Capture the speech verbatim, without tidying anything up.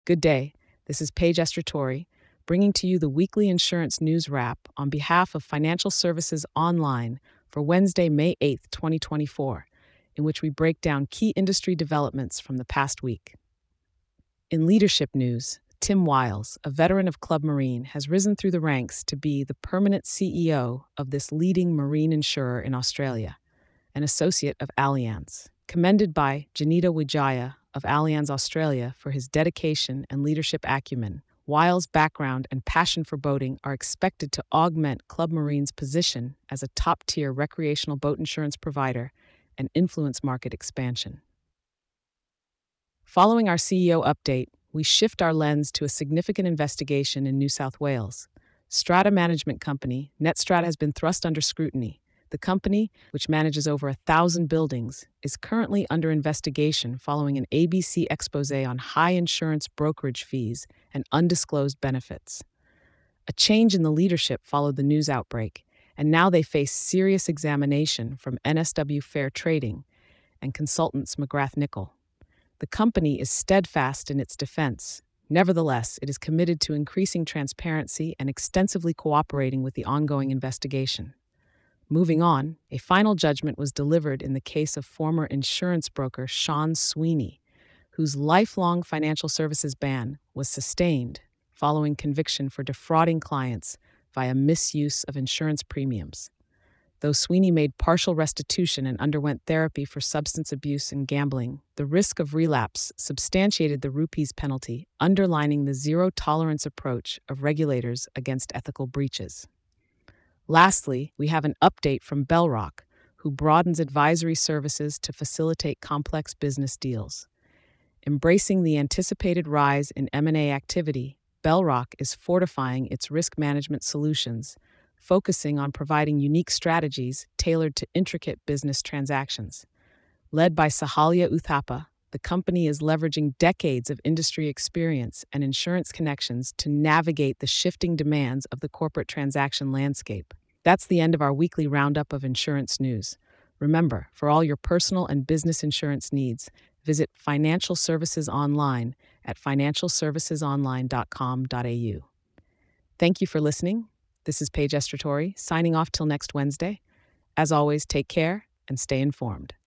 Good day. This is Paige Estratori, bringing to you the weekly insurance news wrap on behalf of Financial Services Online for Wednesday, May eighth, twenty twenty-four, in which we break down key industry developments from the past week. In leadership news, Tim Wiles, a veteran of Club Marine, has risen through the ranks to be the permanent C E O of this leading marine insurer in Australia, an associate of Allianz. Commended by Janita Wijaya of Allianz Australia for his dedication and leadership acumen, Wiles' background and passion for boating are expected to augment Club Marine's position as a top-tier recreational boat insurance provider and influence market expansion. Following our C E O update, we shift our lens to a significant investigation in New South Wales. Strata Management Company, NetStrata, has been thrust under scrutiny. The company, which manages over a thousand buildings, is currently under investigation following an A B C expose on high insurance brokerage fees and undisclosed benefits. A change in the leadership followed the news outbreak, and now they face serious examination from N S W Fair Trading and consultants McGrath Nicol. The company is steadfast in its defense. Nevertheless, it is committed to increasing transparency and extensively cooperating with the ongoing investigation. Moving on, a final judgment was delivered in the case of former insurance broker Sean Sweeney, whose lifelong financial services ban was sustained following conviction for defrauding clients via misuse of insurance premiums. Though Sweeney made partial restitution and underwent therapy for substance abuse and gambling, the risk of relapse substantiated the rupees penalty, underlining the zero-tolerance approach of regulators against ethical breaches. Lastly, we have an update from Bellrock, who broadens advisory services to facilitate complex business deals. Embracing the anticipated rise in M and A activity, Bellrock is fortifying its risk management solutions, focusing on providing unique strategies tailored to intricate business transactions. Led by Sahalia Uthappa, the company is leveraging decades of industry experience and insurance connections to navigate the shifting demands of the corporate transaction landscape. That's the end of our weekly roundup of insurance news. Remember, for all your personal and business insurance needs, visit Financial Services Online at financial services online dot com dot a u. Thank you for listening. This is Paige Estratori, signing off till next Wednesday. As always, take care and stay informed.